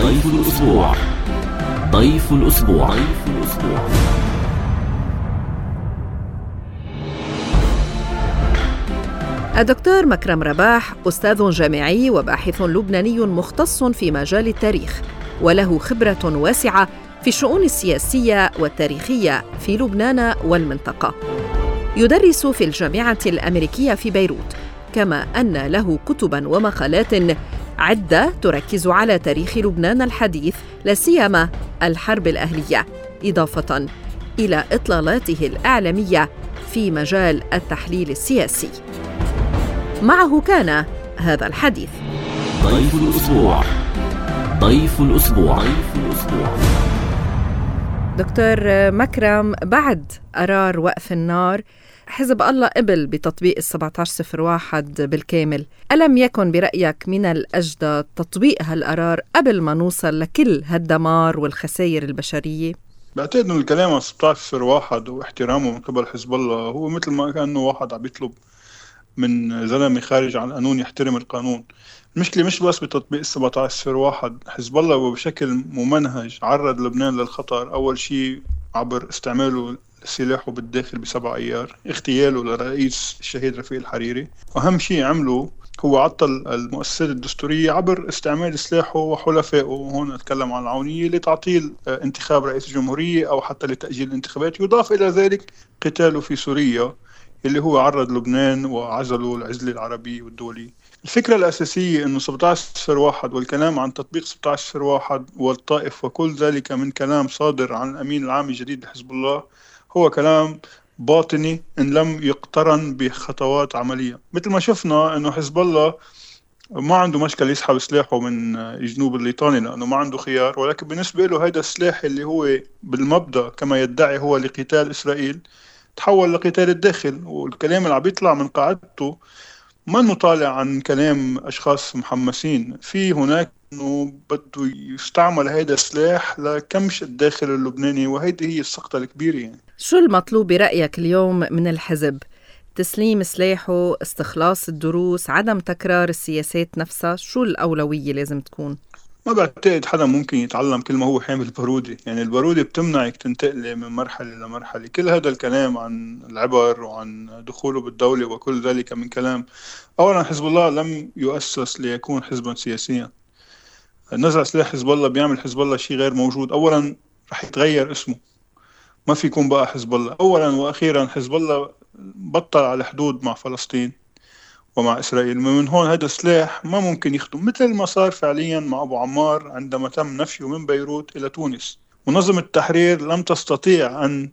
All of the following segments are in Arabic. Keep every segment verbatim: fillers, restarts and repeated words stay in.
ضيف الأسبوع. ضيف الأسبوع. ضيف الأسبوع. الدكتور مكرم رباح أستاذ جامعي وباحث لبناني مختص في مجال التاريخ، وله خبرة واسعة في الشؤون السياسية والتاريخية في لبنان والمنطقة. يدرس في الجامعة الأمريكية في بيروت، كما أن له كتباً ومقالات عدة تركز على تاريخ لبنان الحديث، لا سيما الحرب الأهلية، إضافة إلى إطلالاته الإعلامية في مجال التحليل السياسي. معه كان هذا الحديث. ضيف الأسبوع. ضيف الأسبوع. ضيف الأسبوع. دكتور مكرم، بعد قرار وقف النار حزب الله قبل بتطبيق السبعة عشر صفر واحد بالكامل، ألم يكن برأيك من الأجدى تطبيق هالقرار قبل ما نوصل لكل هالدمار والخسائر البشرية؟ بعتقد إنه الكلام عن سبعة عشر صفر واحد واحترامه من قبل حزب الله هو مثل ما كأنه واحد عم يطلب من زلمة خارج عن القانون يحترم القانون. المشكلة مش بس بتطبيق سبعة عشر صفر واحد، حزب الله بشكل ممنهج عرض لبنان للخطر. أول شيء عبر استعماله سلاحه بالداخل بسبع أيار، اغتياله لرئيس الشهيد رفيق الحريري، وأهم شيء عمله هو عطل المؤسسات الدستورية عبر استعمال سلاحه وحلفائه، وهون أتكلم عن العونية، لتعطيل انتخاب رئيس الجمهورية أو حتى لتأجيل الانتخابات. يضاف إلى ذلك قتاله في سوريا اللي هو عرض لبنان وعزله العزلة العربية والدولية. الفكرة الأساسية إنه سبعة عشر صفر واحد والكلام عن تطبيق سبعة عشر صفر واحد والطائف وكل ذلك من كلام صادر عن الأمين العام الجديد لحزب الله هو كلام باطني إن لم يقترن بخطوات عملية. مثل ما شفنا إنه حزب الله ما عنده مشكلة يسحب سلاحه من الجنوب الليطاني لأنه ما عنده خيار، ولكن بالنسبة له هذا السلاح اللي هو بالمبدأ كما يدعي هو لقتال إسرائيل تحول لقتال الداخل. والكلام اللي عم بيطلع من قاعدته ما نطالع عن كلام أشخاص محمسين في هناك، إنه بده يستعمل هذا السلاح لكمش الداخل اللبناني، وهيدي هي السقطة الكبيرة. يعني شو المطلوب برأيك اليوم من الحزب؟ تسليم سلاحه، استخلاص الدروس، عدم تكرار السياسات نفسها؟ شو الأولوية لازم تكون؟ ما بعتقد حدا ممكن يتعلم كل ما هو حامل بارودة. يعني البارودة بتمنعك تنتقل من مرحلة لمرحلة. كل هذا الكلام عن العبر وعن دخوله بالدولة وكل ذلك من كلام. أولا حزب الله لم يؤسس ليكون حزبا سياسيا. نزع سلاح حزب الله بيعمل حزب الله شيء غير موجود. أولا رح يتغير اسمه، ما في يكون بقى حزب الله. أولا وأخيرا حزب الله بطل على حدود مع فلسطين ومع إسرائيل. من هون هذا السلاح ما ممكن يخدم، مثل ما صار فعليا مع أبو عمار عندما تم نفيه من بيروت إلى تونس. منظمة التحرير لم تستطيع أن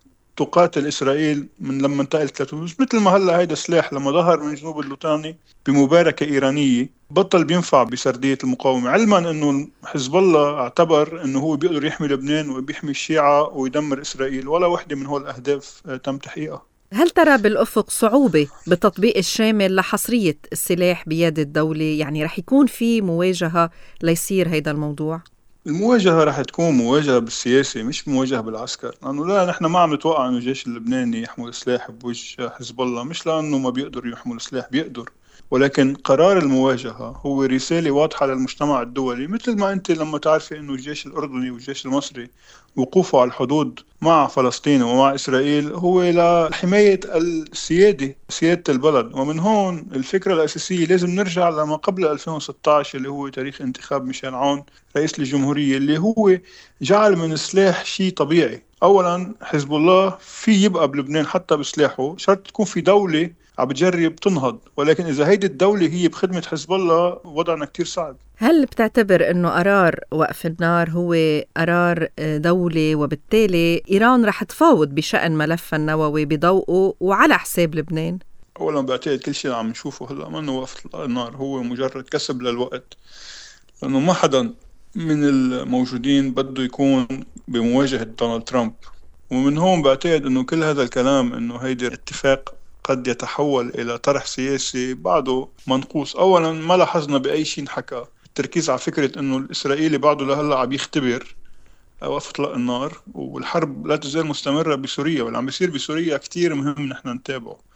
تقاتل إسرائيل من لما انتقلت لتونس، مثل ما هلا هذا السلاح لما ظهر من جنوب اللوطاني بمباركة إيرانية بطل بينفع بسردية المقاومة، علما أنه حزب الله اعتبر أنه هو بيقدر يحمي لبنان وبيحمي الشيعة ويدمر إسرائيل. ولا واحدة من هول الأهداف تم تحقيقها. هل ترى بالأفق صعوبة بالتطبيق الشامل لحصرية السلاح بيد الدولة؟ يعني رح يكون في مواجهة ليصير هيدا الموضوع؟ المواجهة رح تكون مواجهة بالسياسة مش مواجهة بالعسكر، لأنه لا نحن ما عم نتوقع أنه الجيش اللبناني يحمل سلاح بوجه حزب الله، مش لأنه ما بيقدر يحمل سلاح، بيقدر، ولكن قرار المواجهة هو رسالة واضحة للمجتمع الدولي. مثل ما أنت لما تعرفي أنه الجيش الأردني والجيش المصري وقوفه على الحدود مع فلسطين ومع إسرائيل هو لحماية السيادة، سيادة البلد. ومن هون الفكرة الأساسية لازم نرجع لما قبل ألفين وستة عشر اللي هو تاريخ انتخاب ميشيل عون رئيس الجمهورية، اللي هو جعل من السلاح شيء طبيعي. أولا حزب الله في يبقى بلبنان حتى بسلاحه، شرط تكون في دولة عم بتجرب تنهض، ولكن إذا هيدي الدولة هي بخدمة حزب الله وضعنا كتير صعب. هل بتعتبر أنه قرار وقف النار هو قرار دولة، وبالتالي إيران رح تفاوض بشأن ملف النووي بضوءه وعلى حساب لبنان؟ أولا بعتقد كل شيء عم نشوفه هلأ ما أنه وقف النار هو مجرد كسب للوقت، لأنه ما حدا من الموجودين بده يكون بمواجهة دونالد ترامب. ومن هون بعتقد أنه كل هذا الكلام أنه هيدي اتفاق قد يتحول إلى طرح سياسي بعده منقوص. أولا ما لاحظنا بأي شيء حكى التركيز على فكرة أنه الإسرائيلي بعده لهلا عم يختبر وقف إطلاق النار، والحرب لا تزال مستمرة بسوريا، واللي عم بيصير بسوريا كتير مهم نحن نتابعه.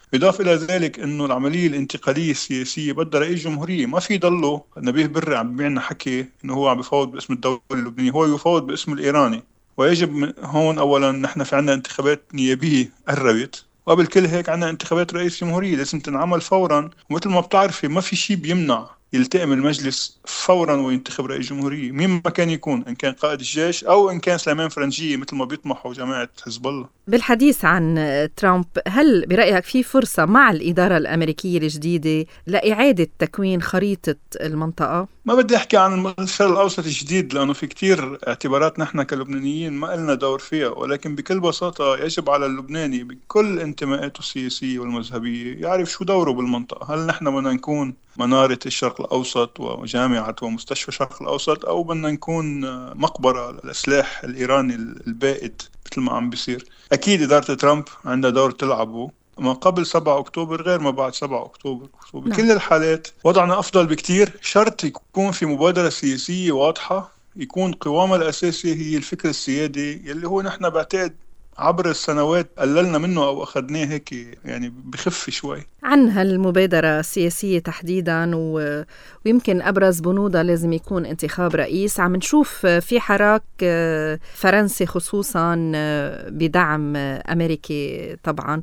إضافة إلى ذلك أنه العملية الانتقالية السياسية بدها رئيس جمهورية، ما في ضله نبيه بري عم بيعنا حكي أنه هو عم بفوض باسم الدولة اللبنانية، هو يفوض باسم الإيراني. ويجب هون أولا نحن في عنا انتخابات نيابية قربت، وقبل كل هيك عنا انتخابات رئيس جمهورية لازم تنعمل فورا. ومثل ما بتعرفي ما في شيء بيمنع يلتئم المجلس فورا وينتخب رئيس جمهورية مين ما كان يكون، إن كان قائد الجيش أو إن كان سليمان فرنجية مثل ما بيطمحوا جماعة حزب الله. بالحديث عن ترامب، هل برأيك في فرصة مع الإدارة الأمريكية الجديدة لإعادة تكوين خريطة المنطقة؟ ما بدي أحكي عن الشرق الأوسط الجديد لأنه في كتير اعتبارات نحن كلبنانيين ما لنا دور فيها، ولكن بكل بساطة يجب على اللبناني بكل انتماءاته السياسية والمذهبية يعرف شو دوره بالمنطقة. هل نحن بدنا نكون منارة الشرق الأوسط وجامعة ومستشفى الشرق الأوسط، أو بدنا نكون مقبرة للسلاح الإيراني البائد مثل ما عم بيصير؟ أكيد إدارة ترامب عندها دور تلعبه ما قبل سبعة أكتوبر غير ما بعد سبعة أكتوبر. وبكل نعم. الحالات وضعنا أفضل بكتير. شرط يكون في مبادرة سياسية واضحة، يكون قوامها الأساسي هي الفكر السيادي اللي هو نحن بعتقد عبر السنوات قللنا منه أو أخذناه هيك يعني بخف شوي. عن هالمبادرة السياسية تحديدا و... ويمكن أبرز بنودها لازم يكون انتخاب رئيس. عم نشوف في حراك فرنسي خصوصا بدعم أمريكي طبعا.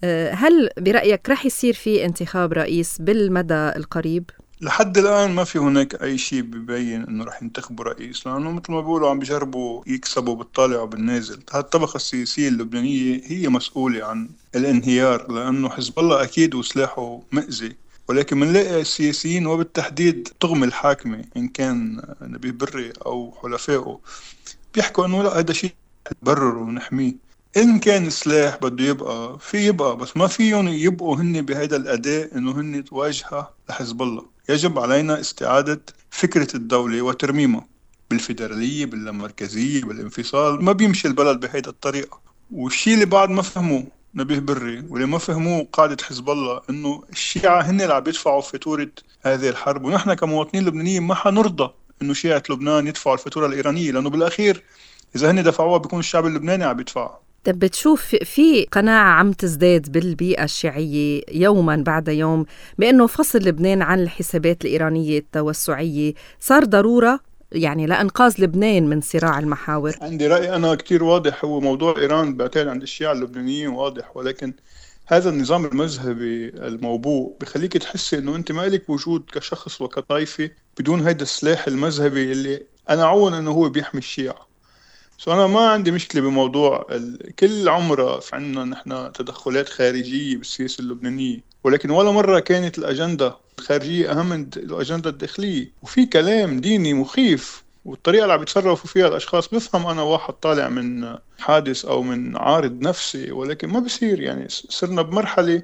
هل برأيك رح يصير في انتخاب رئيس بالمدى القريب؟ لحد الآن ما في هناك أي شيء بيبين إنه رح ينتخبوا رئيس، لأنه مثل ما بيقولوا عم بيجربوا يكسبوا بالطالع وبالنازل. هالطبقة السياسية اللبنانية هي مسؤولة عن الانهيار، لأنه حزب الله أكيد وسلاحه مأذي، ولكن منلاقي السياسيين وبالتحديد طغم الحاكمة إن كان نبيه بري أو حلفائه بيحكوا إنه لا هذا شيء نبرر ونحميه. إن كان السلاح بده يبقى في يبقى، بس ما فيهم يبقوا هن بهذا الأداء إنه هن واجهة لحزب الله. يجب علينا استعادة فكرة الدولة وترميمها بالفيدرالية باللامركزية بالانفصال. ما بيمشي البلد بهذه الطريقة. والشيء اللي بعد ما فهموه نبيه بري واللي ما فهموه قادة حزب الله إنه الشيعة هن اللي عم يدفعوا فاتورة هذه الحرب، ونحن كمواطنين لبنانيين ما حنرضى إنه شيعة لبنان يدفعوا الفاتورة الإيرانية، لأنه بالأخير إذا هن دفعوها بيكون الشعب اللبناني عم يدفعها. طب بتشوف في قناعة عم تزداد بالبيئة الشيعية يوما بعد يوم بأنه فصل لبنان عن الحسابات الإيرانية التوسعية صار ضرورة يعني لإنقاذ لبنان من صراع المحاور؟ عندي رأي أنا كتير واضح، هو موضوع إيران بعتقد عند الشيعة اللبنانيين واضح، ولكن هذا النظام المذهبي الموبوء بخليك تحسي إنه أنت ما لك وجود كشخص وكطائفة بدون هيدا السلاح المذهبي اللي أنا عون إنه هو بيحمي الشيعة. سو أنا ما عندي مشكلة بموضوع كل عمره في عنا نحن تدخلات خارجية بالسياسة اللبنانية، ولكن ولا مرة كانت الأجندة الخارجية أهم من الأجندة الداخلية. وفي كلام ديني مخيف والطريقة اللي عم بيتصرفوا فيها الأشخاص. بفهم أنا واحد طالع من حادث أو من عارض نفسي، ولكن ما بصير يعني صرنا بمرحلة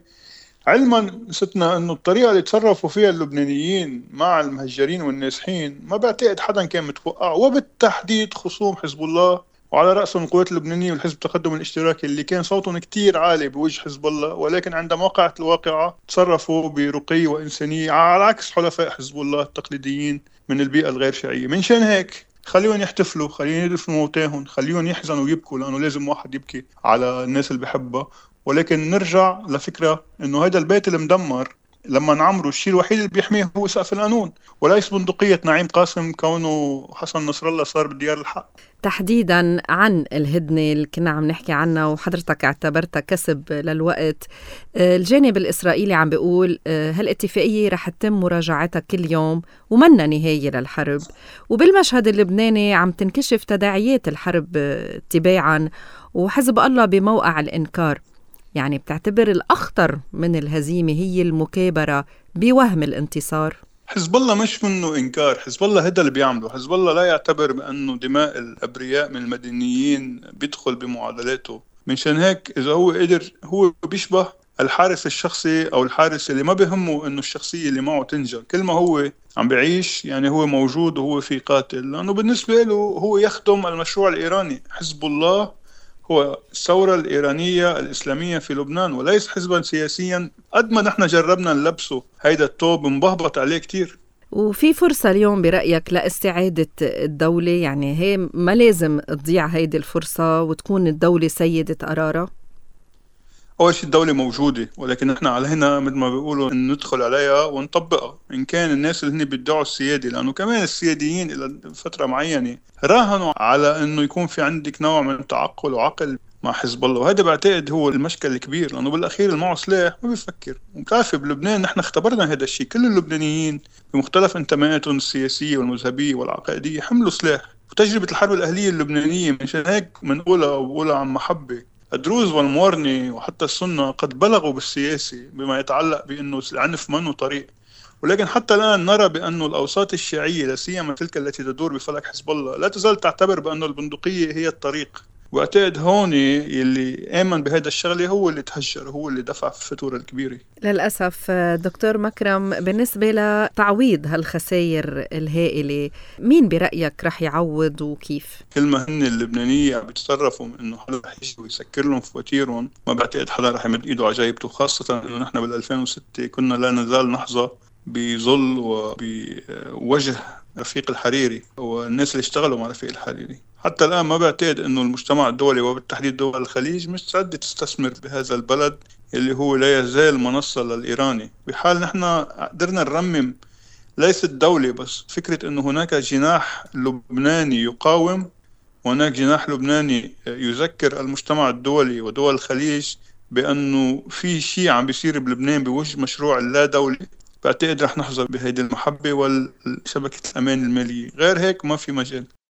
علما ستنا أنه الطريقة اللي تصرفوا فيها اللبنانيين مع المهجرين والنازحين ما بعتقد حدا كان متوقع، وبالتحديد خصوم حزب الله وعلى رأسهم القوات اللبنانية والحزب التقدم الاشتراكي اللي كان صوتهم كتير عالي بوجه حزب الله، ولكن عندما وقعت الواقعة تصرفوا برقي وإنسانية على عكس حلفاء حزب الله التقليديين من البيئة الغير شيعية. من شان هيك خليهم يحتفلوا، خليهم يدفنوا موتاهم، خليهم يحزنوا ويبكوا، لأنه لازم واحد يبكي على الناس اللي بحبها. ولكن نرجع لفكرة إنه هذا البيت المدمر لما نعمره الشيء الوحيد اللي بيحميه هو سقف القانون وليس بندقية نعيم قاسم كونه حسن نصر الله صار بديار الحق. تحديدا عن الهدنة اللي كنا عم نحكي عنها وحضرتك اعتبرتها كسب للوقت، الجانب الإسرائيلي عم بيقول هالاتفاقية رح تتم مراجعتها كل يوم ومنها نهاية للحرب، وبالمشهد اللبناني عم تنكشف تداعيات الحرب تباعا وحزب الله بموقع الإنكار. يعني بتعتبر الأخطر من الهزيمة هي المكابرة بوهم الانتصار؟ حزب الله مش منه إنكار، حزب الله هذا اللي بيعمله. حزب الله لا يعتبر بأنه دماء الأبرياء من المدنيين بيدخل بمعادلاته. من شان هيك إذا هو قدر، هو بيشبه الحارس الشخصي أو الحارس اللي ما بيهمه إنه الشخصية اللي معه تنجى، كل ما هو عم بعيش يعني هو موجود وهو في قاتل، لأنه بالنسبة له هو يخدم المشروع الإيراني. حزب الله هو الثورة الإيرانية الإسلامية في لبنان وليس حزبا سياسيا. قد ما نحن جربنا نلبسه هيدا التوب مبهبط عليه كتير. وفي فرصة اليوم برأيك لاستعادة الدولة؟ يعني هي ما لازم تضيع هيدي الفرصة وتكون الدولة سيدة قرارها؟ أول شيء الدولة موجودة، ولكن إحنا علينا مثل ما بيقولوا إن ندخل عليها ونطبقها. إن كان الناس اللي هن بيدعوا السيادة، لأنه كمان السياديين إلى فترة معينة راهنوا على إنه يكون في عندك نوع من التعقل وعقل مع حزب الله، وهذا بعتقد هو المشكل الكبير، لأنه بالأخير اللي معه سلاح ما بيفكر. وبتعرفي بلبنان نحن اختبرنا هذا الشيء، كل اللبنانيين بمختلف انتماءاتهم السياسية والمذهبية والعقائدية حملوا سلاح. وتجربة الحرب الأهلية اللبنانية من هيك منقولها وبقولها عن محبة. الدروز والموارنة وحتى السنة قد بلغوا بالسياسة بما يتعلق بأنه العنف منه طريق، ولكن حتى الآن نرى بأن الأوساط الشيعية لا سيما تلك التي تدور بفلك حزب الله لا تزال تعتبر بأن البندقية هي الطريق. واعتقد هون اللي آمن بهذا الشغلة هو اللي تهجر، هو اللي دفع في الفاتورة الكبيرة. للأسف دكتور مكرم، بالنسبة لتعويض هالخسائر الهائلة، مين برأيك رح يعوض وكيف؟ كل ما هن اللبنانية بيتصرفوا إنه حدا رح يجي ويسكر لهم فواتيرهم، ما بعتقد حدا رح يمد إيده على جيبته، خاصة إنه نحن بالألفين وستة كنا لا نزال نحظى بظل وبوجه رفيق الحريري والناس اللي اشتغلوا مع رفيق الحريري. حتى الآن ما بعتقد إنه المجتمع الدولي وبالتحديد دول الخليج مستعد تستثمر بهذا البلد اللي هو لا يزال منصة للإيراني. بحال نحن قدرنا نرمم ليس الدولة بس، فكرة إنه هناك جناح لبناني يقاوم وهناك جناح لبناني يذكر المجتمع الدولي ودول الخليج بأنه في شيء عم بيصير بلبنان بوجه مشروع اللا دولي. بعتقد رح نحظى بهيدي المحبة والشبكة الأمان المالية، غير هيك ما في مجال.